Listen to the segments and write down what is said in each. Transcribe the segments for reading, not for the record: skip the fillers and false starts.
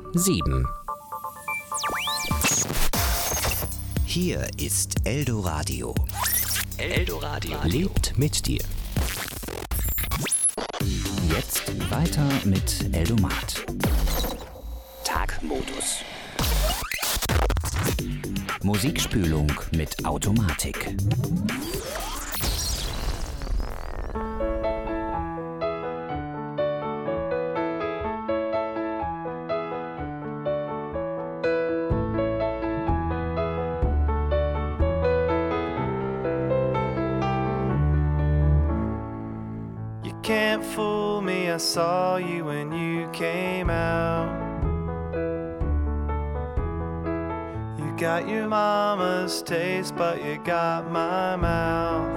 7. Hier ist Eldoradio. Eldoradio lebt mit dir. Jetzt weiter mit Eldomat. Tagmodus. Musikspülung mit Automatik. Can't fool me, I saw you when you came out. You got your mama's taste, but you got my mouth.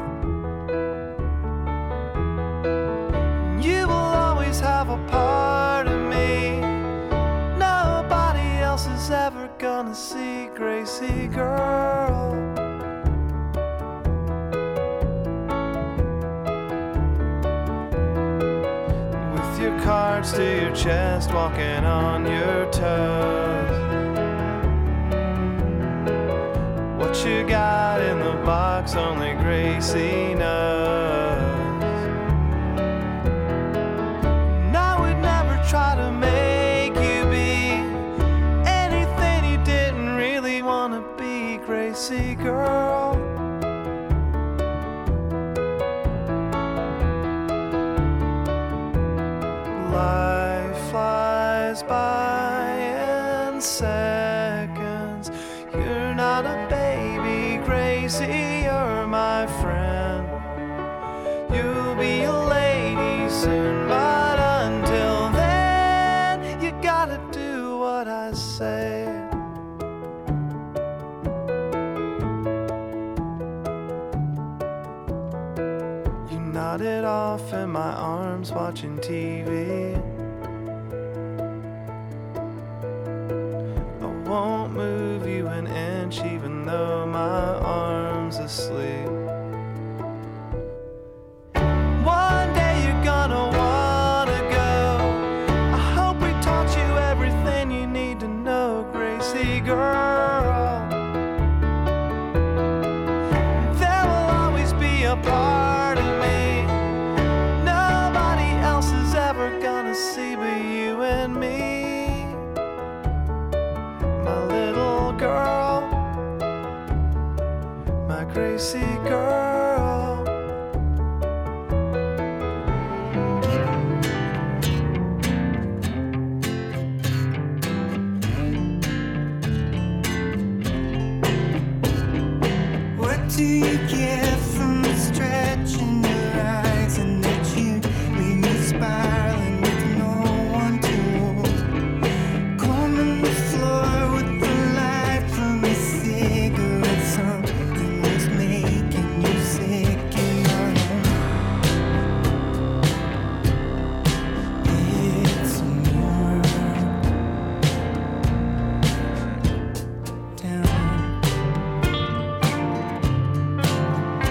You will always have a part of me. Nobody else is ever gonna see, Gracie girl. Your cards to your chest, walking on your toes. What you got in the box, only Gracie knows. And I would never try to make you be anything you didn't really want to be, Gracie girl. Life flies by in seconds. You're not a baby, Gracie, you're my friend. You'll be a lady soon, but until then, you gotta do what I say. You nodded off in my arms watching TV. I won't move you an inch even though my arm's asleep. One day you're gonna wanna go. I hope we taught you everything you need to know, Gracie girl. There will always be a part of me nobody else is ever gonna see but you and me. My little girl, my Gracie girl. What do you get from stretching your eyes and that you leave me spiraling with no one to hold? Combing the floor with the light from a cigarette, something was making you sick in your home. It's more down.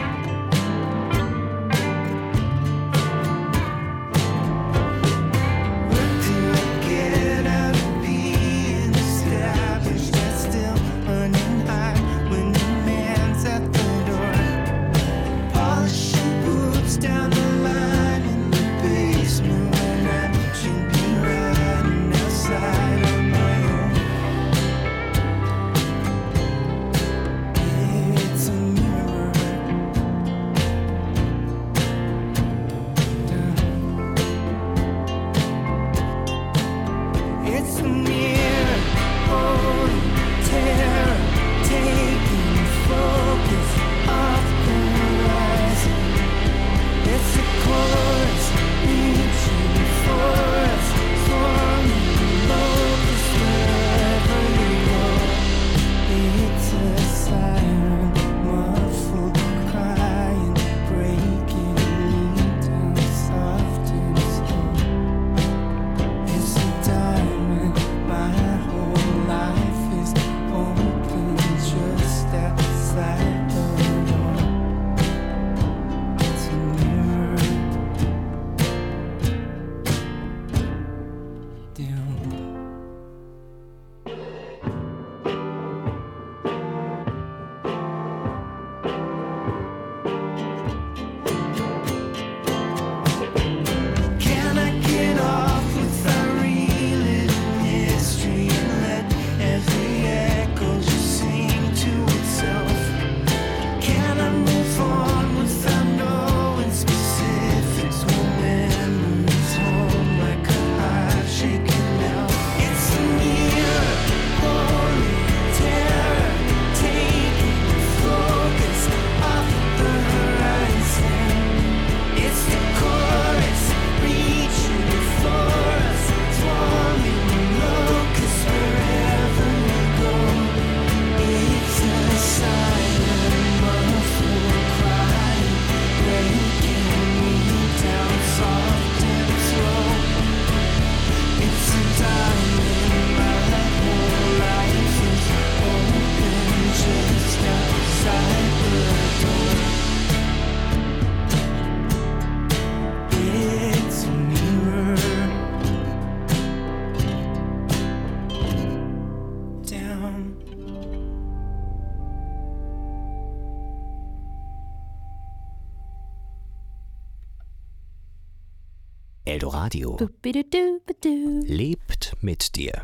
Eldoradio Boop-a-doo-ba-doo. lebt mit dir.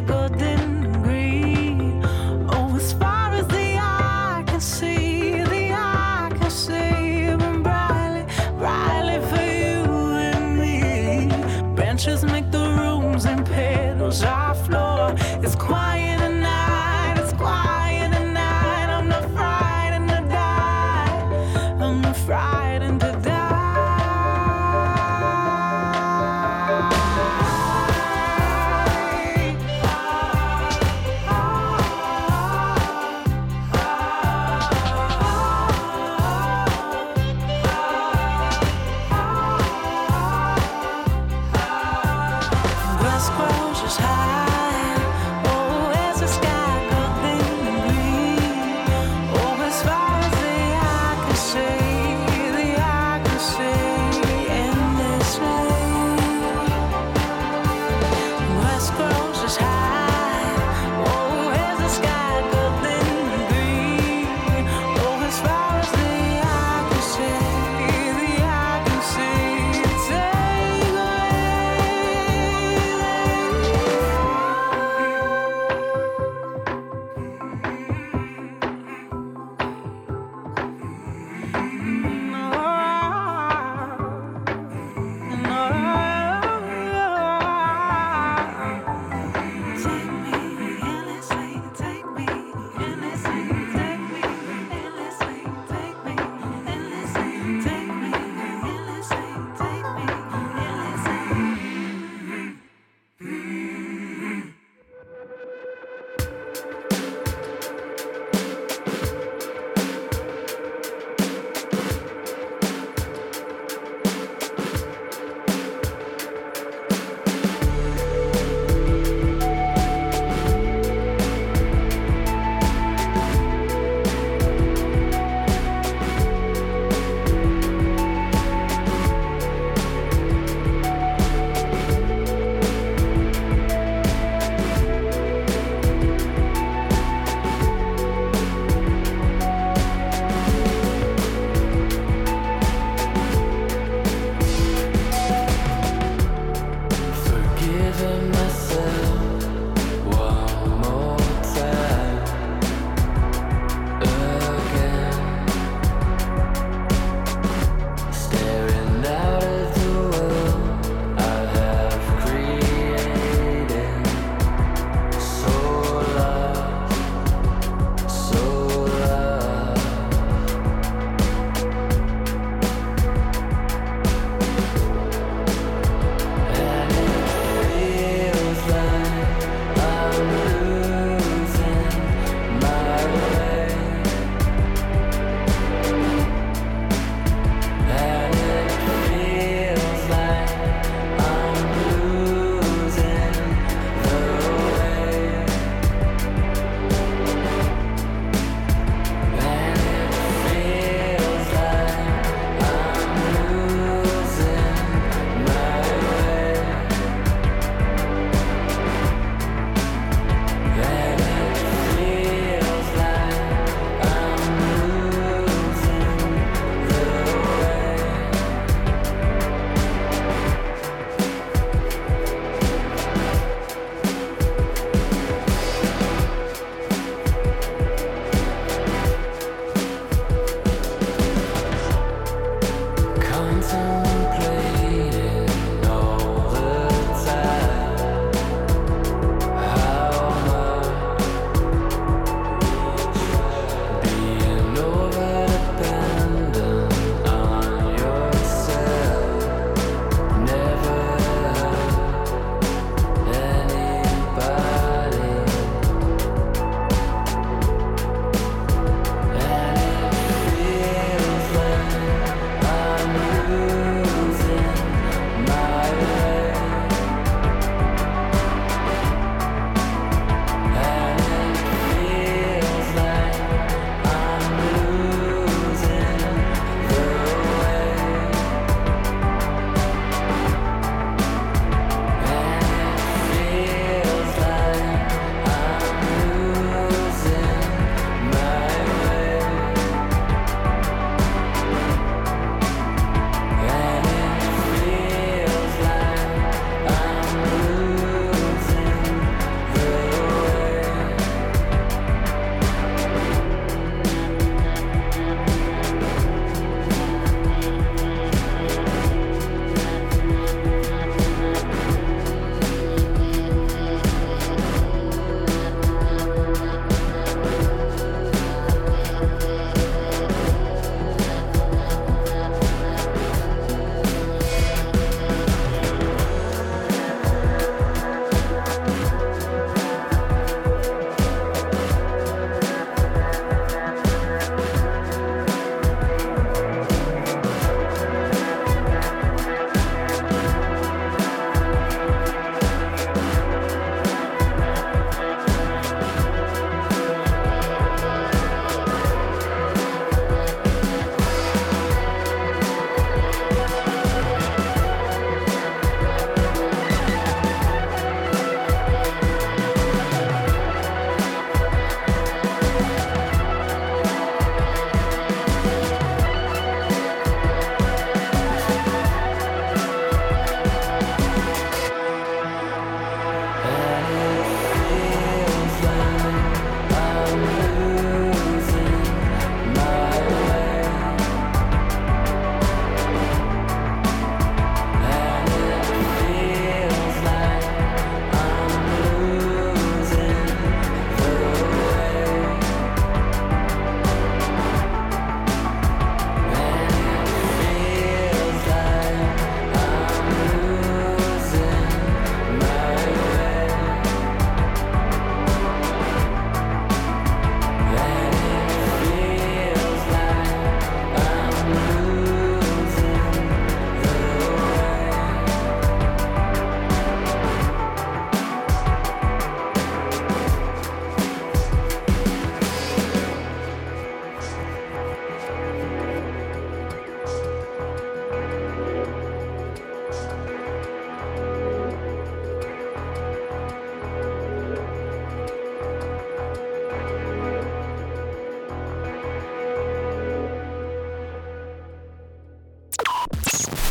See the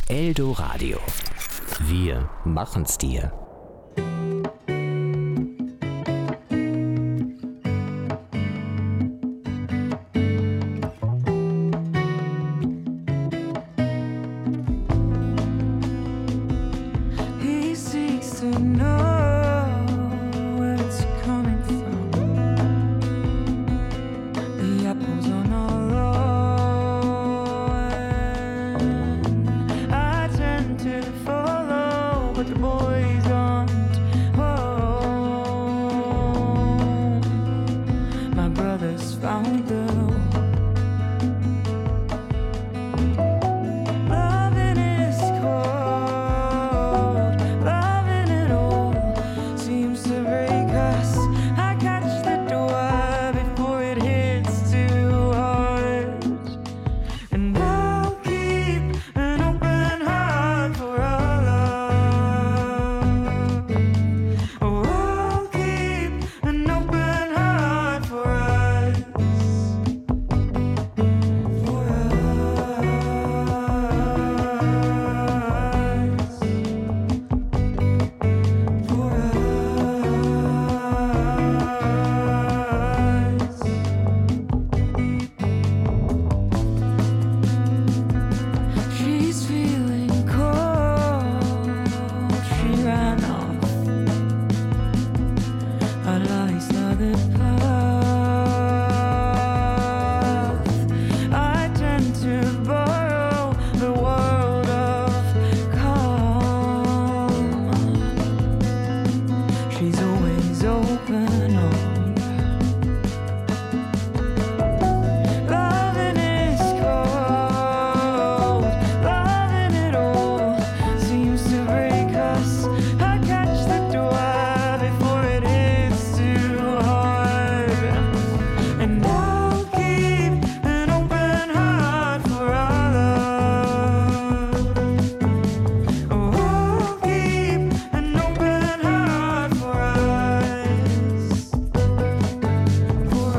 Eldoradio. Wir machen's dir. He seeks to know where it's coming from. The apples on our lawn. I tend to follow, but the boys aren't home. My brothers found the loving is cold, loving it all seems to break us. I catch the door before it hits too hard, and I'll keep an open heart for our love. Oh, I'll keep an open heart for us, for she's feeling cold. She ran off. I lost the path. I tend to borrow the world of calm. She's always open on. Loving is cold, loving it all seems to break us. I catch the door before it hits too hard, and I'll keep an open heart for our love. Oh, I'll keep an open heart for us, for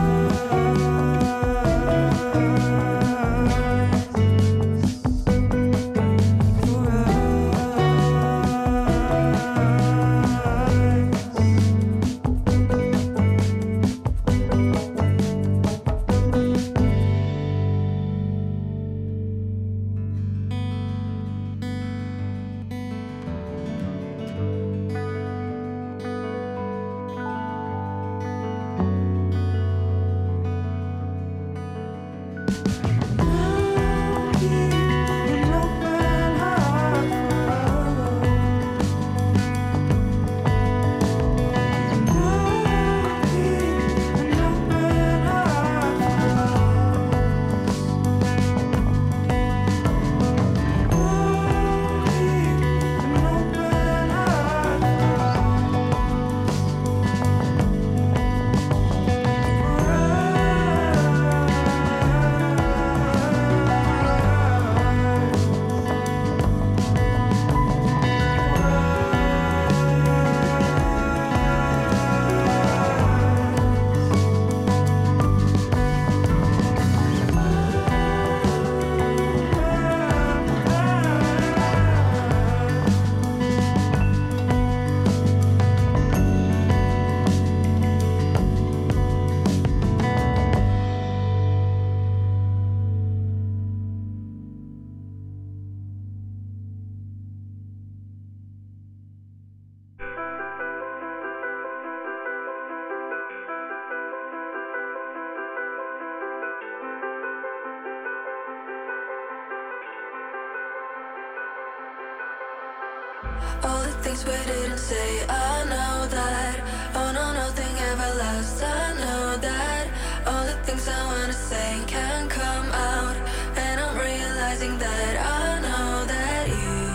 all the things we didn't say. I know that. Oh no, nothing ever lasts. I know that. All the things I wanna say can't come out, and I'm realizing that I know that you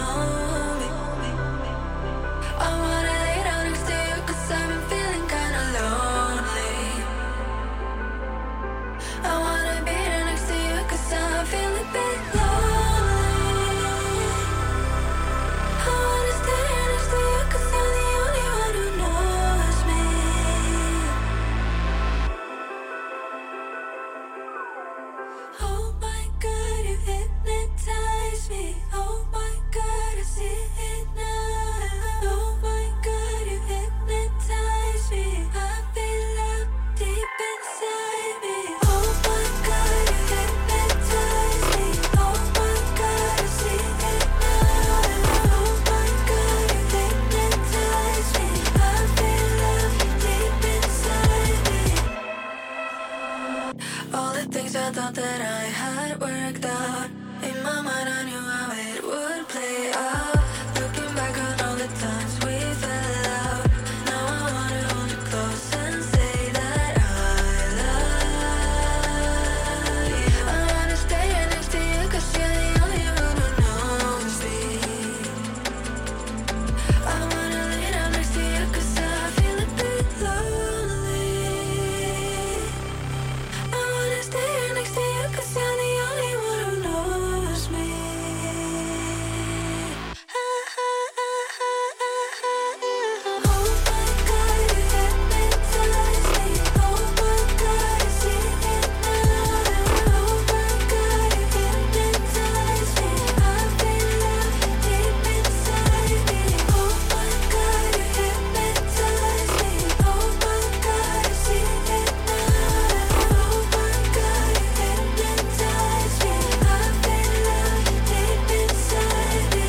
know me. I wanna lay down next to you 'cause I've been feeling kinda lonely. I wanna be there next to you 'cause I'm feeling a bit lonely. I wanna stay next to you 'cause you're the only one who knows me. Oh my God, you hit me. that I had worked out. In my mind I knew how it would play out. Looking back on all the times we fell out. Now I wanna hold you close and say that I love you. I wanna stay right next to you 'cause you're the only one who knows me. I wanna lay down next to you 'cause I feel a bit lonely. I wanna stay right next to you 'cause you're the only one who knows me. Oh my God, you hypnotize me. Oh my God, I see it now. Oh my God, you hypnotize me. I feel love deep inside me. Oh my God, you hypnotize me. Oh my God, I see it now. Oh my God, you hypnotize me. I feel love deep inside me.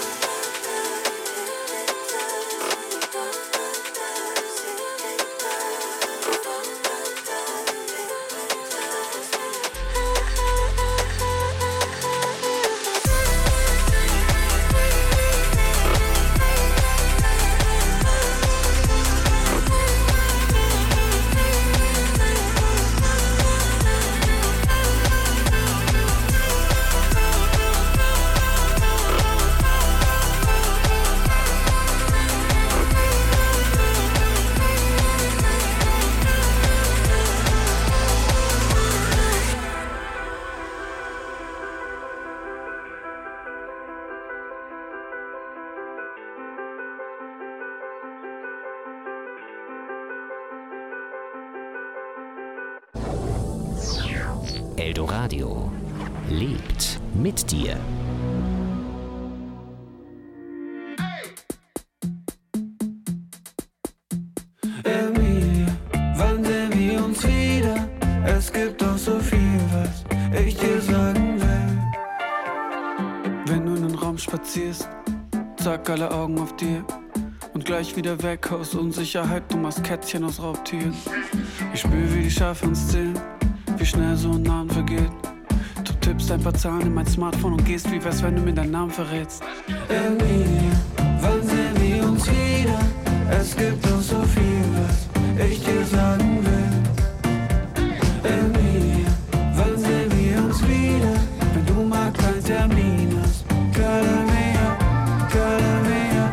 Eldoradio lebt mit dir. Emilia, wann sehen wir uns wieder? Es gibt doch so viel, was ich dir sagen will. Wenn du in den Raum spazierst, zack, alle Augen auf dir. Und gleich wieder weg aus Unsicherheit, du machst Kätzchen aus Raubtieren. Ich spür, wie die Schafe uns zählen, wie schnell so ein Name vergeht. Du tippst ein paar Zahlen in mein Smartphone und gehst, wie wär's, wenn du mir deinen Namen verrätst. Emilia, wann sehen wir uns wieder? Es gibt doch so viel, was ich dir sagen will. Emilia, wann sehen wir uns wieder? Wenn du mal keinen Termin hast. Cada mia, cada mia.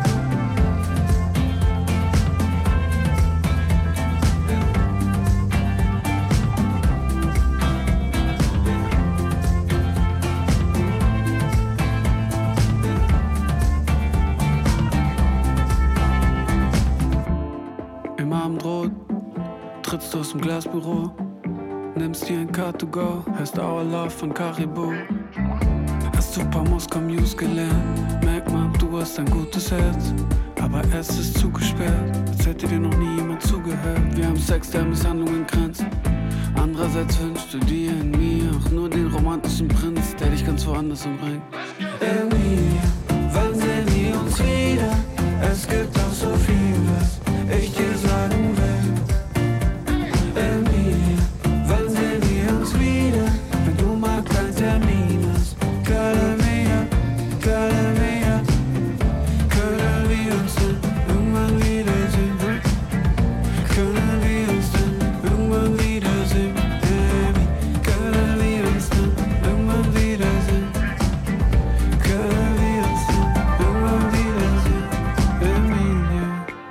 Im Abendrot trittst du aus dem Glasbüro, nimmst dir ein Car2Go, hörst Our Love von Caribou. Hast du ein paar Moskau News gelernt, merkt man, du hast ein gutes Herz. Aber es ist zugesperrt, als hätte dir noch nie jemand zugehört. Wir haben Sex, der Misshandlungen grenzt. Andererseits wünschst du dir in mir auch nur den romantischen Prinz, der dich ganz woanders umbringt. Emilia, wann sehen wir uns wieder? Es gibt doch so viel, was ich dir sagen will. Emilia, wann sehen wir uns wieder? Wenn du mal keinen Termin hast. Cada mia, cada mia. Können wir uns denn irgendwann wiedersehen? Können wir uns denn irgendwann wiedersehen? Baby, können wir uns denn irgendwann wiedersehen? Können wir uns denn irgendwann wiedersehen? Emilia.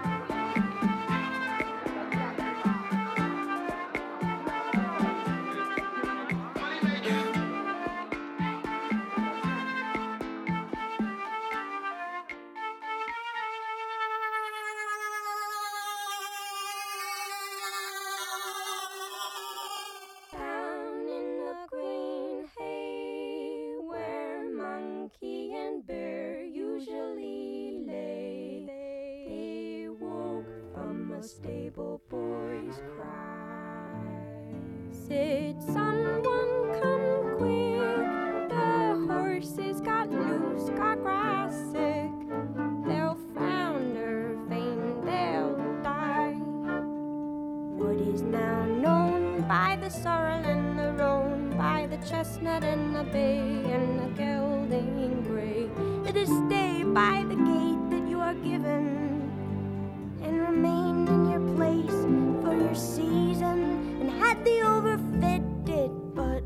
Down in the green hay, where monkey and bear usually lay, they woke from a stable boy's cry. Said, someone come quick, the horses got loose, got grass sick. They'll founder, faint, they'll die. What is now known by the sorrel and the roan, by the chest chestnut and a bay and a gelding gray. It is stay by the gate that you are given and remain in your place for your season, and had the overfitted but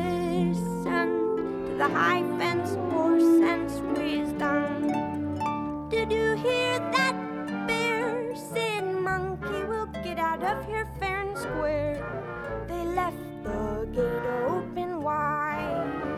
listen to the high fence for sense wisdom. Did you hear that bear said monkey will get out of here fair and square? They left the gate open wide.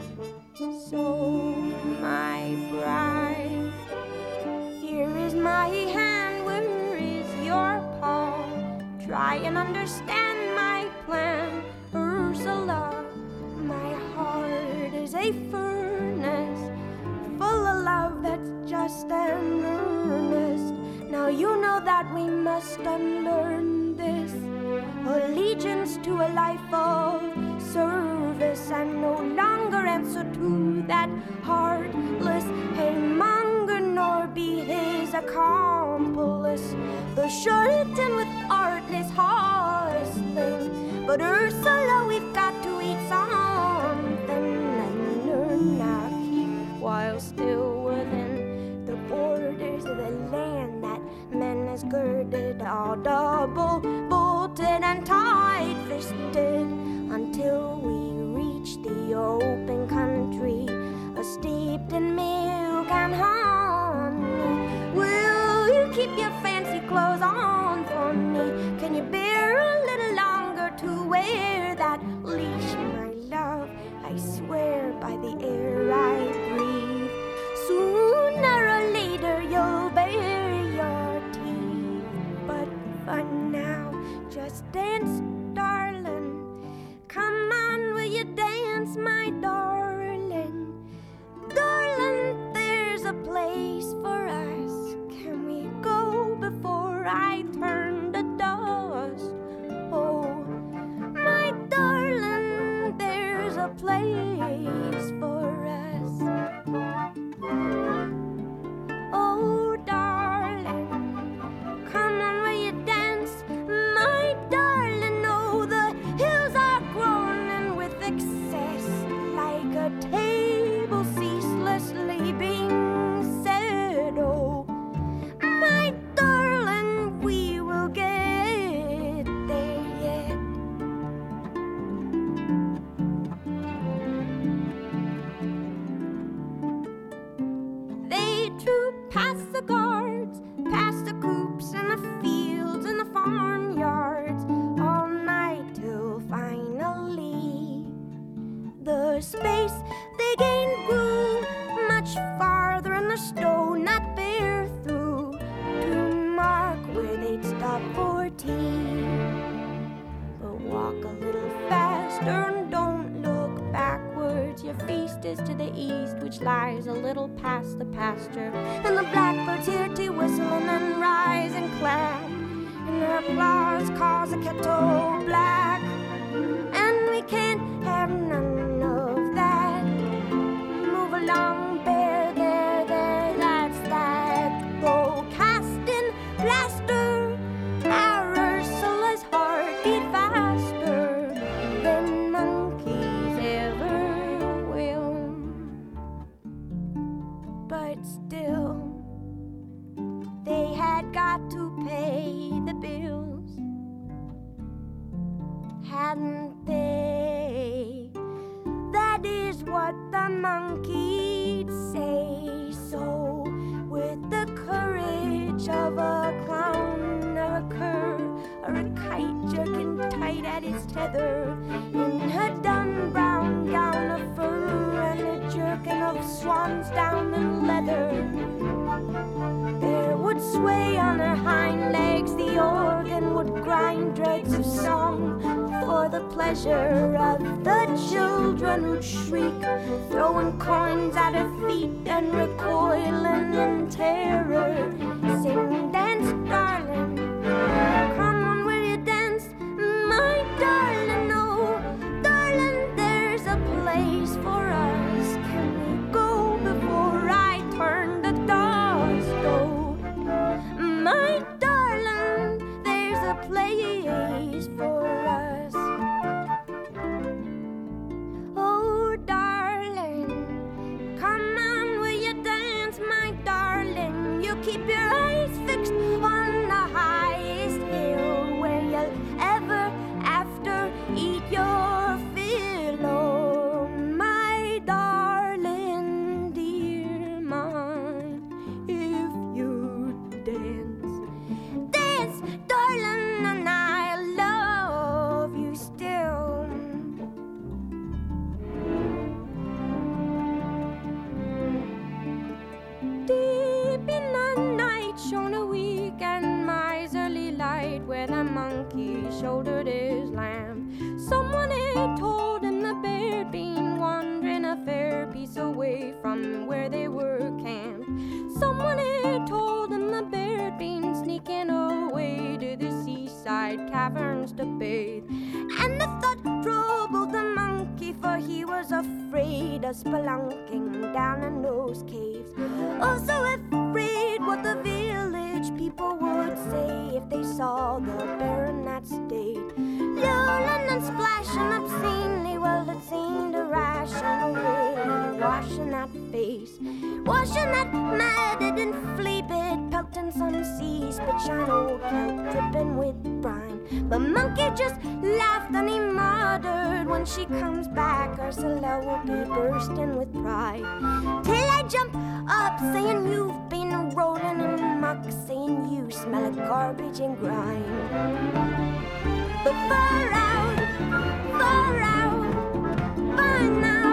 So my bride, here is my hand, where is your paw? Try and understand my plan, Ursula. My heart is a furnace full of love that's just and earnest. Now you know that we must unlearn this allegiance to a life of service, and no longer answer to that heartless haymonger, nor be his accomplice, the charlatan with artless hustling. But Ursula, we've got to eat something and learn our keep while still within the borders of the land that man has girded, all double bolted and tight-fisted, until we reach the open country, steeped in milk and honey. Will you keep your fancy clothes on for me? Can you bear a little longer to wear that leash, my love? I swear by the air I breathe, sooner or later you'll bear your teeth. But for now, just dance, darling. Come on, will you dance, my darling? Darling, there's a place for us. Can we go before I turn to dust? Oh, my darling, there's a place for us. Oh, darling, come on, will you dance, my darling? Oh, the hills are groaning with excess, like a table ceaselessly being set. Oh, my darling, we will get there yet. They troop past the guards, past the coops and the fields and the farmyards, all night till finally the space they gained grew much farther, and the stone not bare through to mark where they'd stop for tea. But walk a little faster and don't look backwards. Your feast is to the east, which lies a little past the pasture, and the blackbirds hear to whistling and rise and clap, and their applause calls the kettle black, and we can't have none of that. Move along, bear, there, that's that. Go cast in plaster, our Ursula's heart beat faster than monkeys ever will. But still, they had got to pay the bills, hadn't they? That is what the monkeys say. So, with the courage of a clown or a cur or a kite jerking tight at its tether, in her dun brown gown of fur and a jerkin of swan's down and leather, there would sway on her hind legs the organ, would grind dregs of song for the pleasure of the children who'd shriek, throwing coins at her feet and recoiling in terror. Sing, dance, darling, come on, will you dance, my darling? Oh, darling, there's a place for us. Can we go before I turn to dust? Oh, my darling, there's a place for us. Oh, afraid of spelunking down in those caves. Oh, so afraid what the village people would say if they saw the bear in that state. Lulling and splashing obscenely, well, it seemed irrational, really, washing that face. Washing that matted and flea bit, pelting some sea spit, shine old kelp dripping with brine. But Monkey just laughed and he muttered, when she comes back, Ursula will be bursting with pride. Till I jump up, saying you've been rolling in muck, saying you smell of garbage and grime. But far out, by now,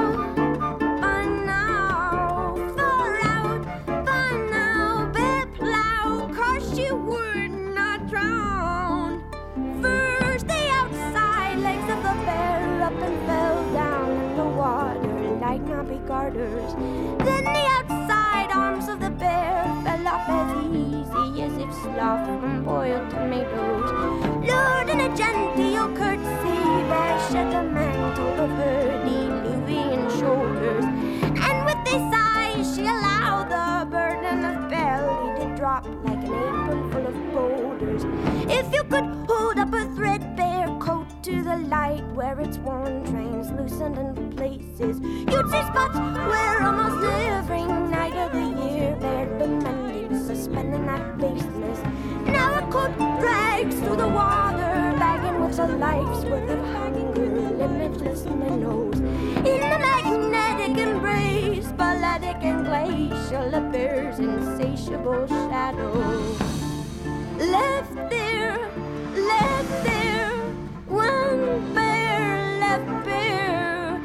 far now, bear plow, 'cause she would not drown. First the outside legs of the bear up and fell down in the water like knobby garters. Then the outside arms of the bear fell off as easy as if sloughed from boiled tomatoes. Lord, in a genteel courtesy, there shed the mantle of her Diluvian shoulders, and with a sigh she allowed the burden of belly to drop like an apron full of boulders. If you could hold up a threadbare coat to the light where it's worn translucent in places, you'd see spots where almost every night of the year there'd been mending suspending that baseness. Now a coat drags through the water, bagging with a life's worth of hunger, limitless minnows. In the magnetic embrace, balletic and glacial, a bear's insatiable shadow. Left there, one bear, left there,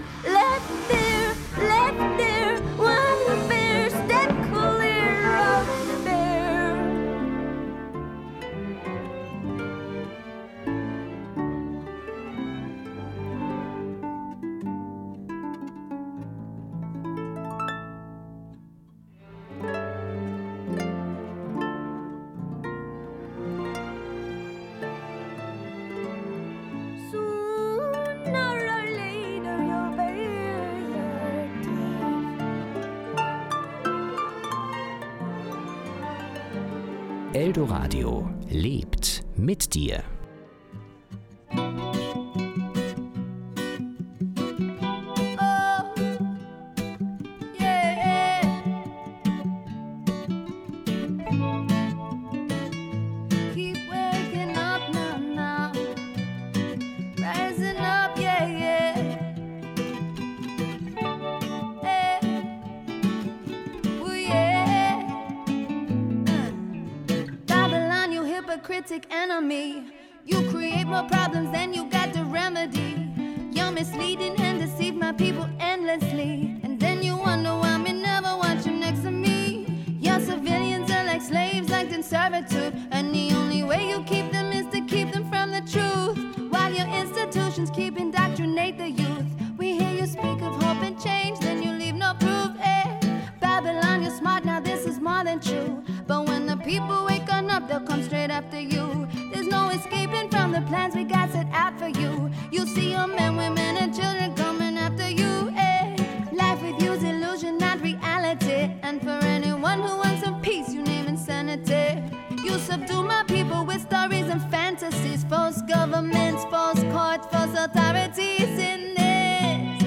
one bear, step clear of the bear. Sooner or later you'll bear your teeth. Eldoradio lebt mit dir. Oh, yeah. Keep waking up now. Rising up, yeah. Oh, yeah. Babylon, you hypocritic enemy. You create more problems than you got the remedy. You're misleading and deceive my people endlessly. And then you wonder why me never want you next to me. Your civilians are like slaves, locked in servitude. And the only way you keep them is to keep them from the truth. While your institutions keep indoctrinate the youth. We hear you speak of hope and change, then you leave no proof. Babylon, you're smart, now this is more than true. But when the people wake on up, they'll come straight after you. There's no escaping from the plans we got set out for you. You see your men, women, and children coming after you. Life with you's illusion, not reality. And for anyone who wants some peace, you name insanity. You subdue my people with stories and fantasies. False governments, false courts, false authorities in this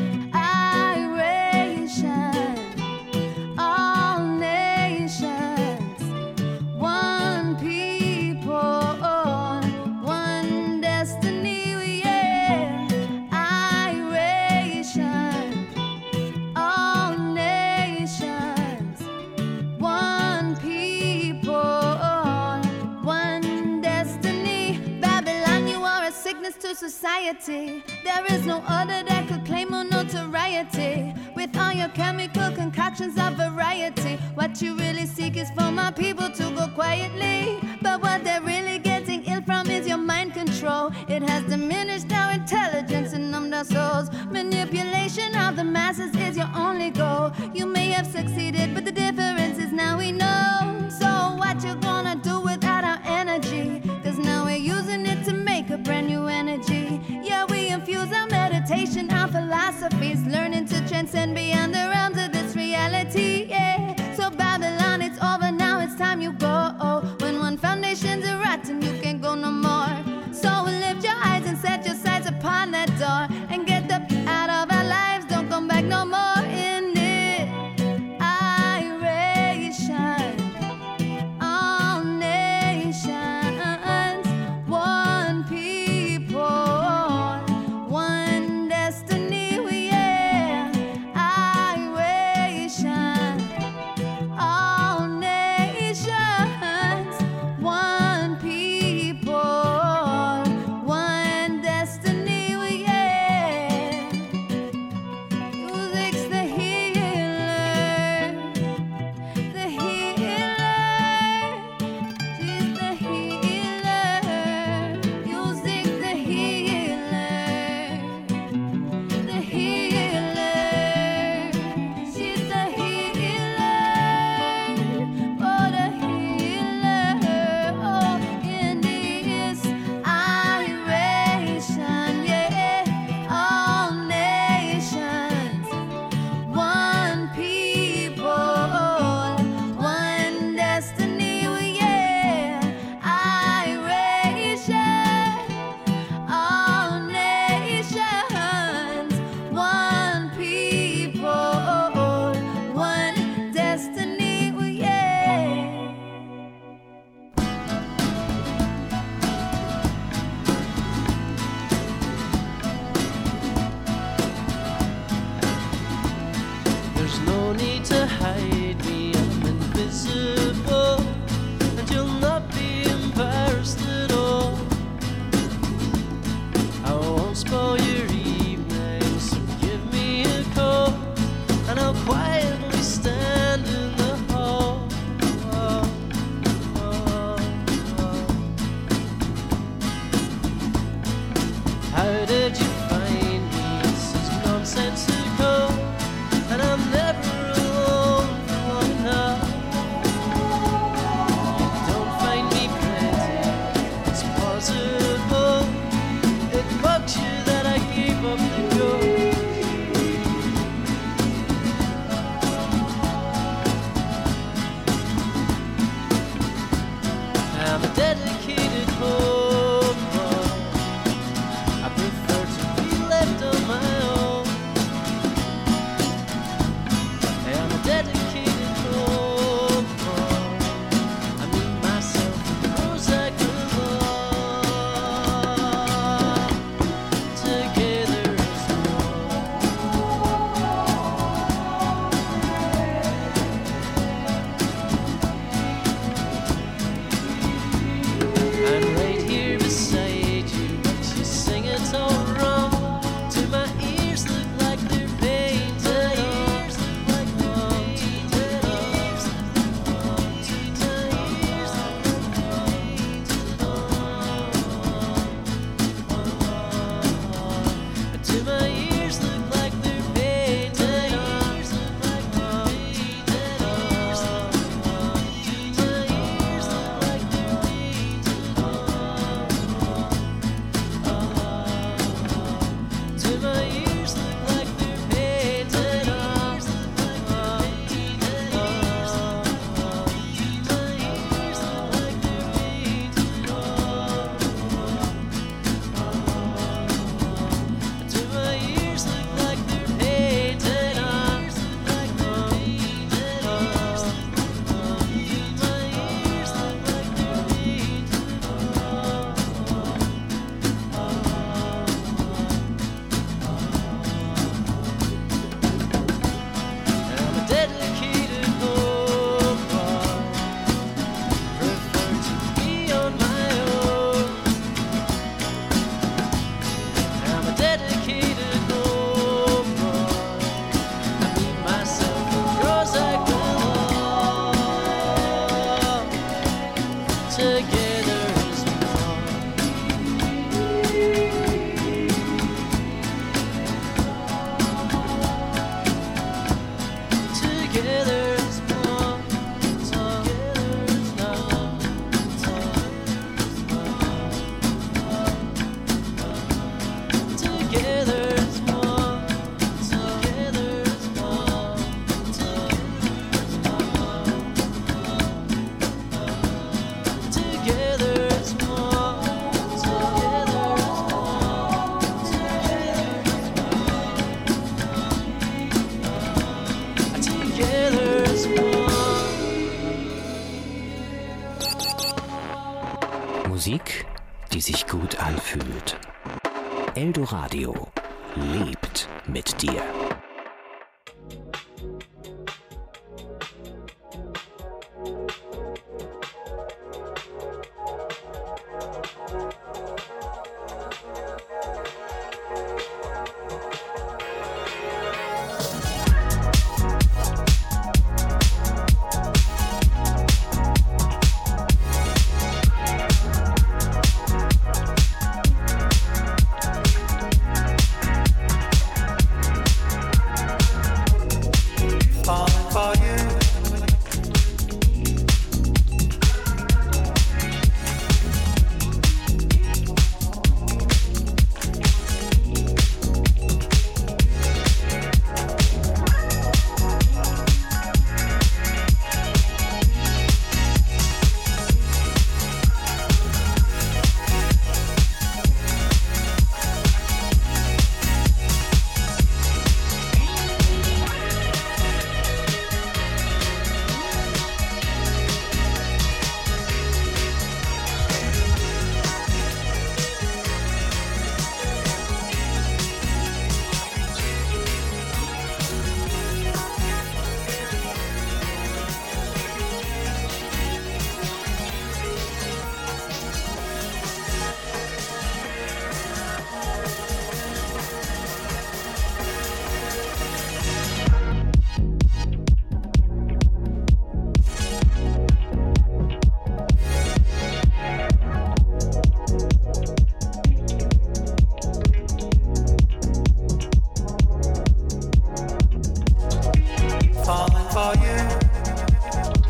iration. All nations, one people, one destiny, yeah. Iration. All nations, one people, one destiny. Babylon, you are a sickness to society. There is no other that could claim more notoriety. With all your chemical concoctions of variety, what you really seek is for my people to go quietly. But what they're really getting ill from is your mind control. It has diminished our intelligence and numbed our souls. Manipulation of the masses is your only goal. You may have succeeded, but the difference is now we know. So what you gonna do without our energy? 'Cause now we're using it to make a brand new energy. Yeah, we infuse our meditation, our philosophies, learning to transcend no need to hide me, I'm invisible, and you'll not be embarrassed at all. I won't spoil your evening, so give me a call, and I'll quietly stand in the hall. How did you find me? This is nonsensical, and I'm never alone for long enough. You don't find me pretty, it's possible. It bugs you that I gave up the ghost. I'm a dedicated home boy. I prefer to be left on my own. I'm a dedicated home boy. I meet myself in Prozac alone. Together as I'm right here beside you, but you sing it all wrong. To my ears look like they're painted on. To my ears look like they're painted on. To my ears look like they're painted on. To my ears look like they're painted on. I'm a dedicated home boy. Prefer to be on my own. I'm a dedicated home boy. I meet myself in Prozac alone. Together as one. Together as one. Together as one. Together as one. Together as one. Together as one. Together as one. Musik, die sich gut anfühlt. Eldoradio lebt mit dir. for you.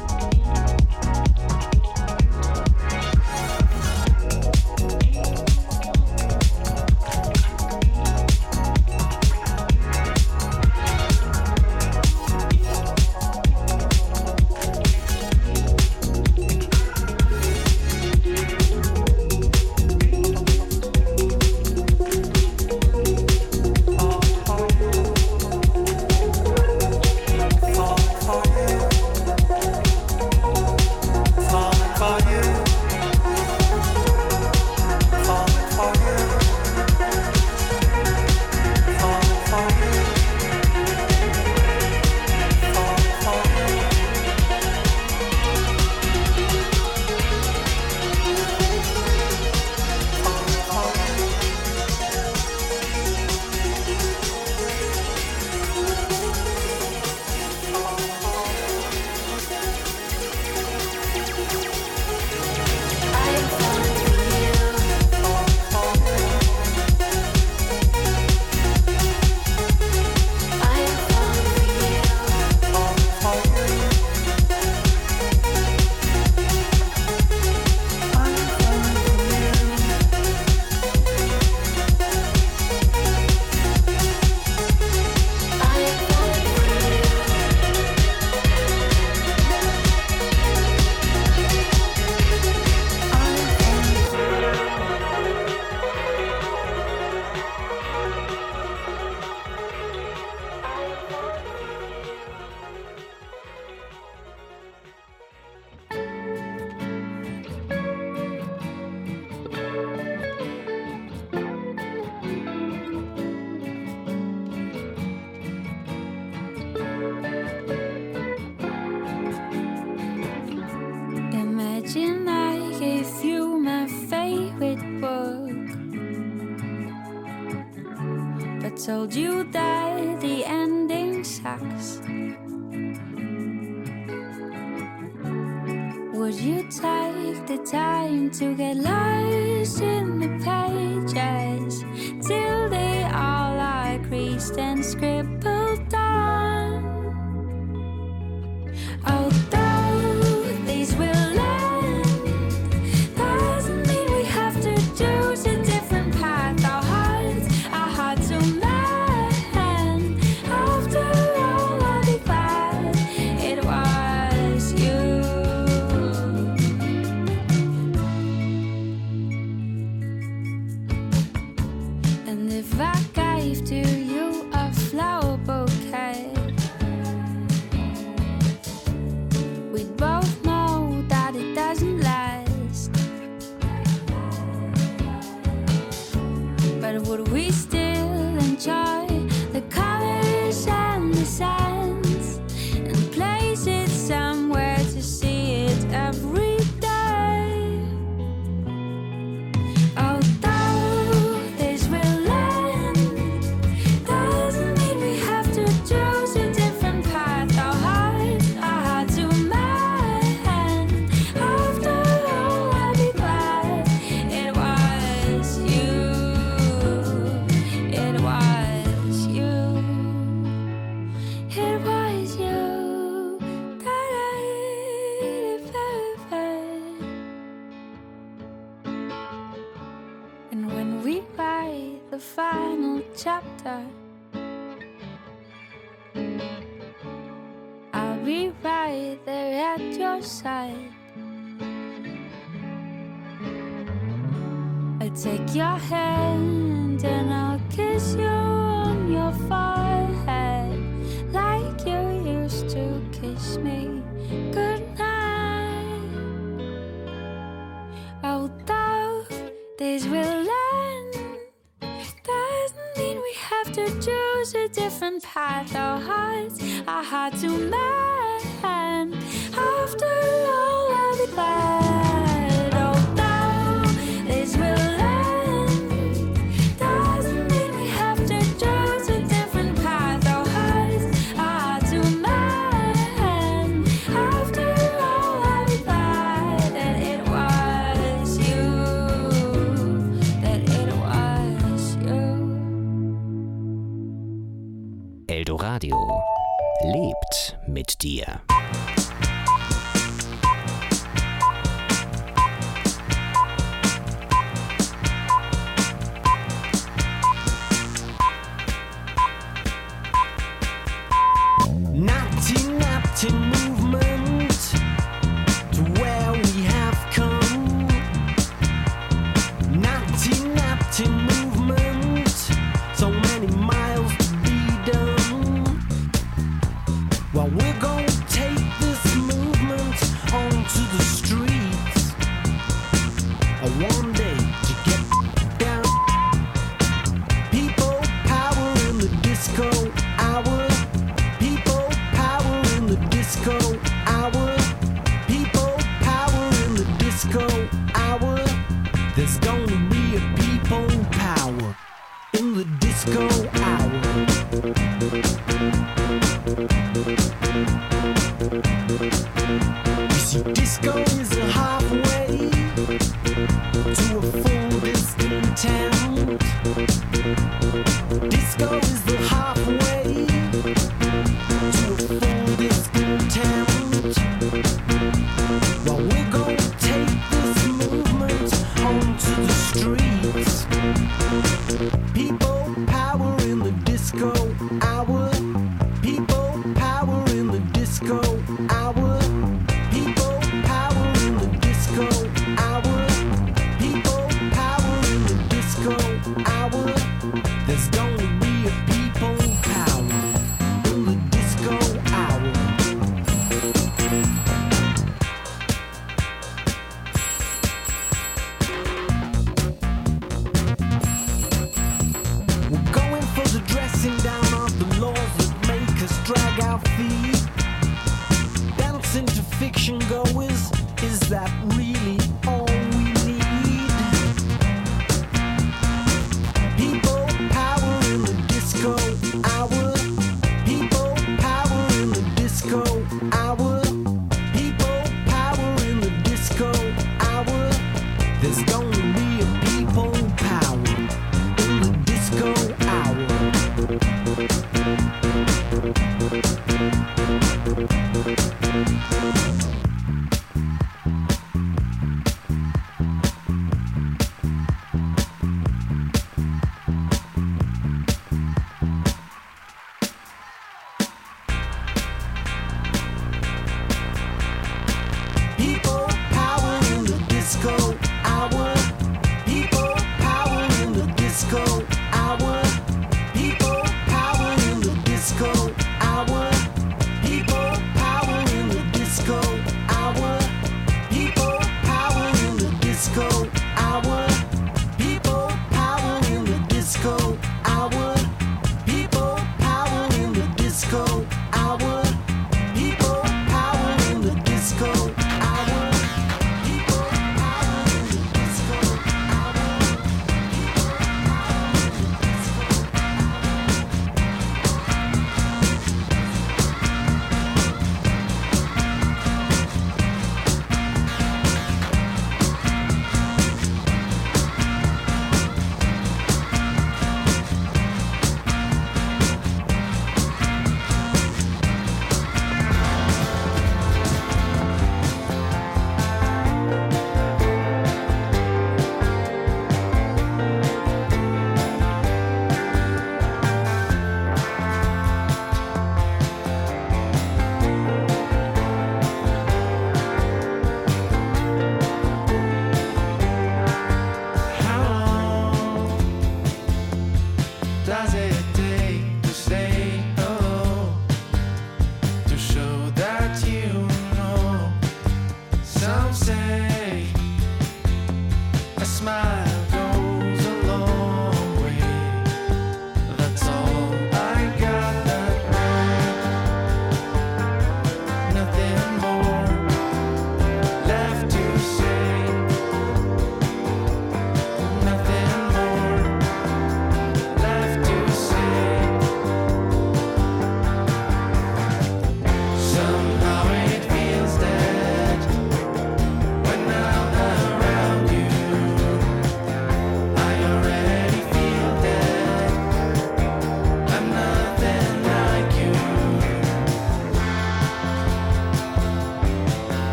Imagine I gave you my favorite book, but told you that the ending sucks. Would you take the time to get lost in the pages till they all are creased and scribbled on? Although these will end, doesn't mean we have to choose a different path. Our hearts are hard to mend. After all, I'll be glad it was you. And if I gave to you a flower bouquet, we'd both know that it doesn't last. But would we still enjoy the colors and the scents and place it somewhere to see it every day? Although this will end, doesn't mean we have to choose a different path. Our hearts are hard to mend. After all, I'll be glad it was you. It was you. It was you. And when we write the final chapter, I'll be right there at your side. I'll take your hand and I'll kiss you on your forehead like you used to kiss me goodnight. Although this will end, doesn't mean we have to choose a different path. Our hearts are hard to mend. After all, I'll be glad. Although this will end, doesn't mean we have to choose a different path. Our hearts are hard to mend. After all, I'll be glad that it was you. That it was you. Eldoradio. lebt mit dir. Napty movement to where we have come. Napty movement, so many miles to be done. Well, we're gonna take this movement onto the streets. One day to get down. People power in the disco hour. People power in the disco hour. People power in the disco hour. There's gonna be a people power in the disco hour. You see, disco is a halfway to a full discontent. Disco is the halfway to a full discontent. Well, we're gonna take this movement onto the streets. People power in the disco hour. People power in the disco hour. People power in the disco hour. People power in the disco hour. There's gonna be a people power in the disco hour. We're going for the dressing down of the laws that make us drag our feet. Dancing to fiction goers, is that really all we need? People power in the disco hour. People power in the disco hour. People power in the disco hour. There's gonna be a people power in the disco hour.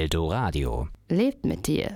Eldoradio. Lebt mit dir.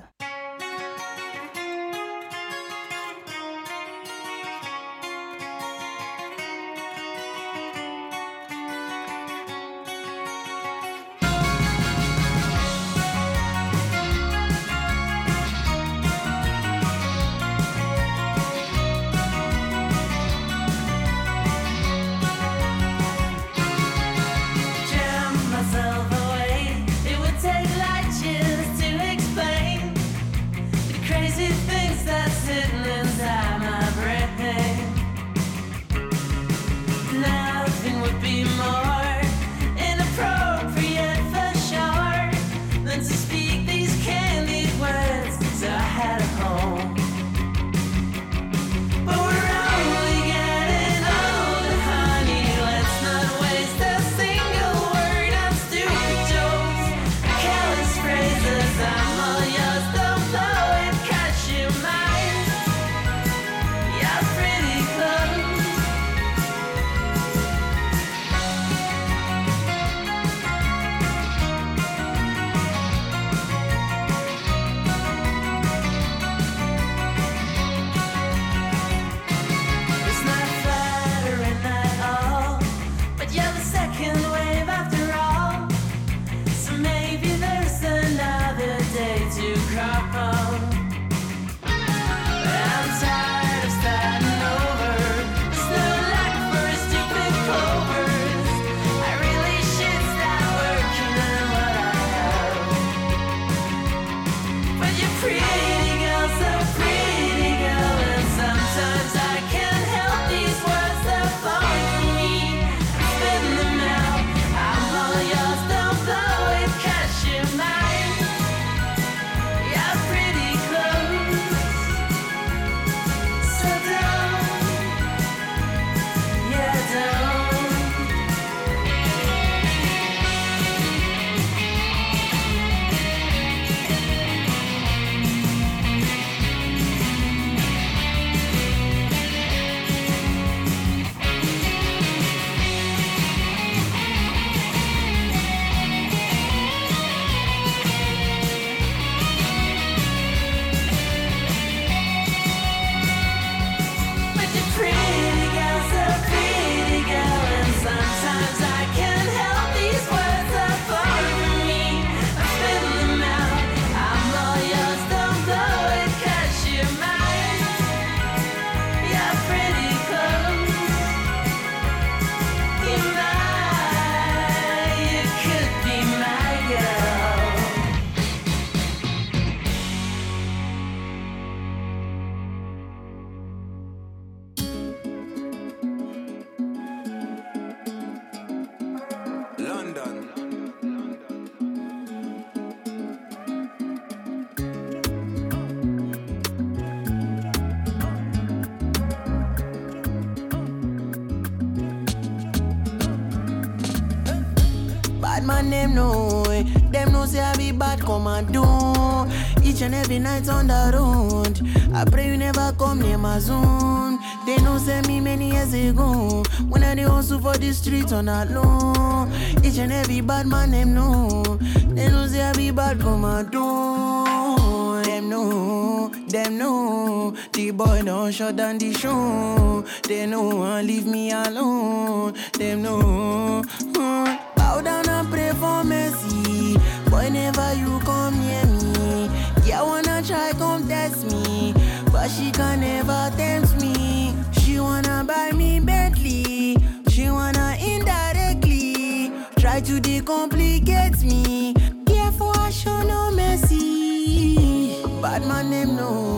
Man, them know say I be bad, come and do. Each and every night on the road, I pray you never come near my zone. They know say me many years ago, when I dey hustle for the streets on that low. Each and every bad man, them know say I be bad, come and do. Them know, the boy don't shut down the show. They know and leave me alone. Them know. Bow down and pray for mercy. Boy, never you come near me. Yeah, wanna try come test me, but she can never tempt me. She wanna buy me Bentley. She wanna indirectly try to decomplicate me. Therefore, I show no mercy. Bad man, them know.